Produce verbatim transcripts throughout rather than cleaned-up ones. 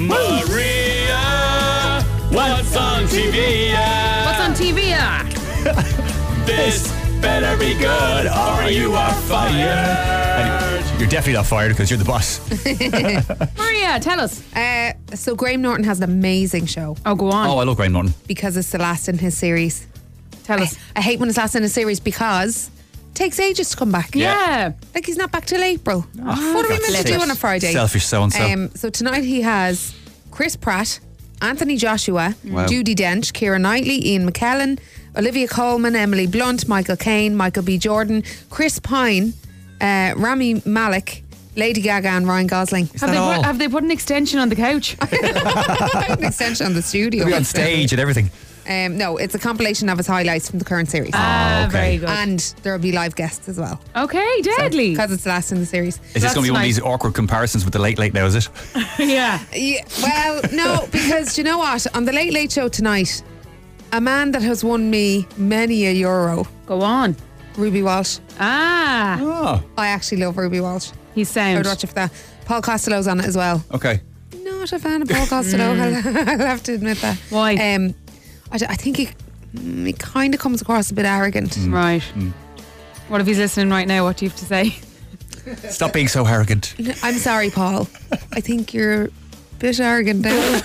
Maria, what's on T V? What's on T V? This better be good or you are fired. You're definitely not fired because you're the boss. Maria, tell us. Uh, so Graham Norton has an amazing show Oh, go on. Oh, I love Graham Norton. because it's the last in his series. tell I, us. I hate when it's last in a series because it takes ages to come back. Yeah. Like he's not back till April. what are we that's meant to do it. on a Friday? Selfish so-and-so. Um, so tonight he has Chris Pratt, Anthony Joshua, Wow. Judi Dench, Keira Knightley, Ian McKellen, Olivia Colman, Emily Blunt, Michael Caine, Michael B. Jordan, Chris Pine, uh, Rami Malek, Lady Gaga and Ryan Gosling. Have that they, all? put, have they put an extension on the couch? An extension on the studio. Be on stage and everything. Um, no, it's a compilation of his highlights from the current series. Ah, okay. very good. And there will be live guests as well. Okay, deadly. Because it's the last in the series. Is this That's going to be one of nice. these awkward comparisons with the Late Late now, is it? yeah. Yeah, well, no, because do you know what? On the Late Late Show tonight, a man that has won me many a euro, Go on. Ruby Walsh. Ah, Oh, I actually love Ruby Walsh. he's I sound. would watch it for that. Paul Costello's on it as well. okay. Not a fan of Paul Costello, I'll, I'll have to admit that. Why? Um, I, d- I think he, mm, he kind of comes across a bit arrogant. Right. What if he's listening right now? What do you have to say? Stop being so arrogant. I'm sorry, Paul. I think you're a bit arrogant now.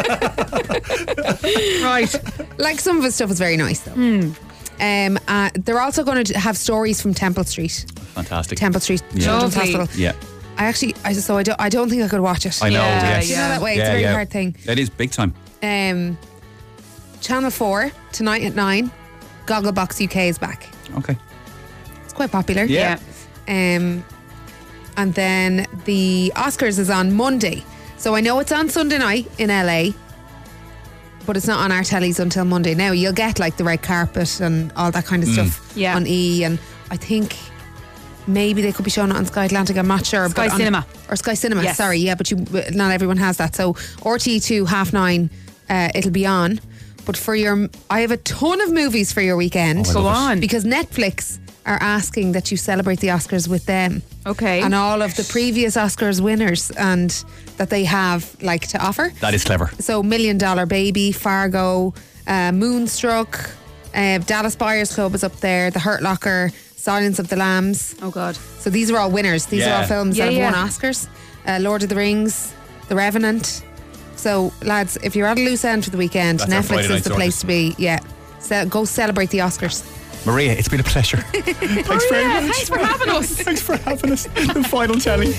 Right. Like some of his stuff is very nice though. Um, uh, they're also going to have stories from Temple Street, Fantastic. Temple Street Yeah. Children's Lovely. Hospital. Yeah. I actually, I just, so I don't, I don't think I could watch it. I know, Yeah, yes. You know that way, it's Yeah, a very yeah. hard thing. It is big time. Um, Channel Four tonight at nine. Gogglebox U K is back. Okay. It's quite popular. Yeah. Um, and then the Oscars is on Monday. So I know it's on Sunday night in L A, but it's not on our tellies until Monday. Now you'll get like the red carpet and all that kind of stuff Yeah. on E, and I think maybe they could be showing it on Sky Atlantic. I'm not sure. Sky but on- Cinema. or Sky Cinema. Yes. Sorry, yeah, but you not everyone has that. So R T E two half nine, uh, it'll be on. But for your, I have a ton of movies for your weekend. Oh, I Go love it. on. Because Netflix are asking that you celebrate the Oscars with them. Okay. And all of the previous Oscars winners and that they have like to offer. That is clever. So Million Dollar Baby, Fargo, uh, Moonstruck, uh, Dallas Buyers Club is up there, The Hurt Locker, Silence of the Lambs. Oh, God. So these are all winners. These Yeah. are all films Yeah, that have yeah. won Oscars. Uh, Lord of the Rings, The Revenant. So lads, if you're at a loose end for the weekend, That's our Netflix Friday is night the place to be. Yeah. So go celebrate the Oscars. Maria, it's been a pleasure. Thanks very Maria, much. thanks for having us. Thanks for having us. The final telly.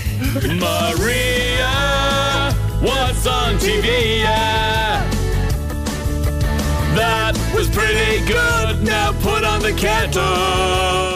Maria, what's on T V? That was pretty good. Now put on the kettle.